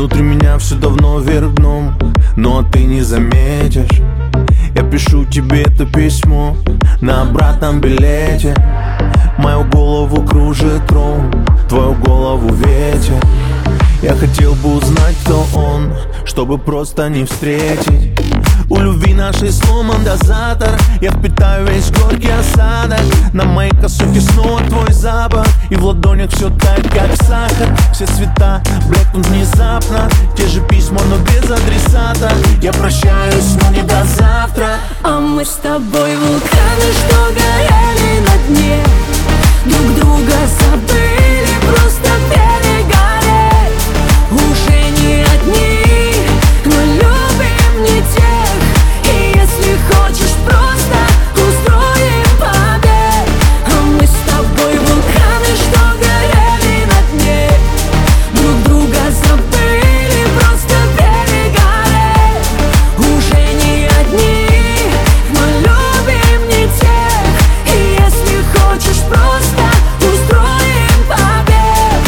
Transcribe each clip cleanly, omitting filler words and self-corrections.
Внутри меня все давно вверх дном, но ты не заметишь. Я пишу тебе это письмо на обратном билете. Мою голову кружит трон, твою голову ветер. Я хотел бы узнать, кто он, чтобы просто не встретить. У любви нашей сломан дозатор. Я впитаю весь горький осадок. На моей косухе снова твой запах, и в ладонях все тает, как сахар. Все цвета блекнут внезапно. Те же письма, но без адресата. Я прощаюсь, но не до завтра. А мы с тобой вулканы, что горели на дне. Друг друга забыли, просто перегорели. Уже не одни, но любим не тех. И если хочешь, просто устроим побег. А мы с тобой вулканы, что горели на дне. Друг друга забыли, просто перегорели. Уже не одни, но любим не тех. И если хочешь, просто устроим побег.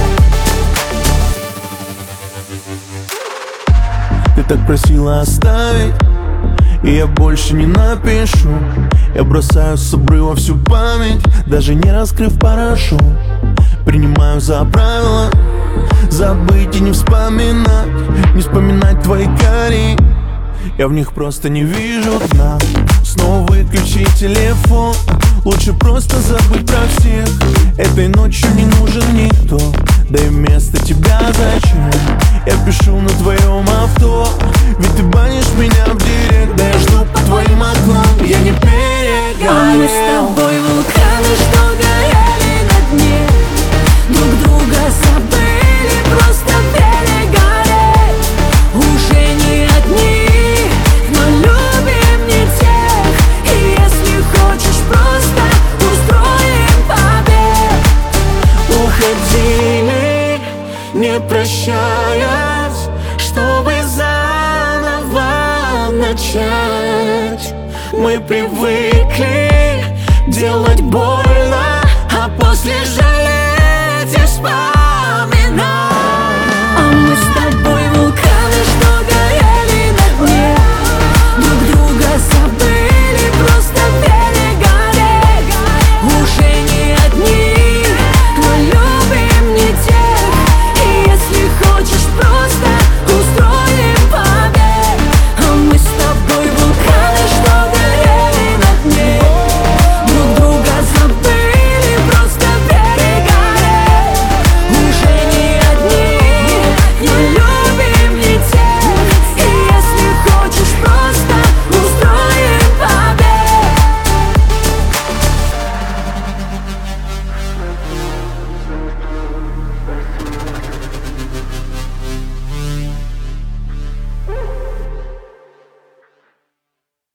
Ты так просила оставить, и я больше не напишу. Я бросаю с обрыва всю память, даже не раскрыв парашют. Принимаю за правило забыть и не вспоминать. Не вспоминать твои кори, я в них просто не вижу дна. Снова выключи телефон, лучше просто забыть про всех. Этой ночью не нужен никто, да и вместо тебя зачем? Я пишу на твоем авто, ведь ты банишь меня в директ. Да я жду по твоим окнам, я не перегорел. А мы с тобой вулканы, что горели на дне. Друг друга забыли, просто перегорели. Уже не одни, но любим не тех. И если хочешь, просто устроим побег. Уходили, не прощаясь, чтобы заново начать. Мы привыкли делать больно, а после жалеть и спать.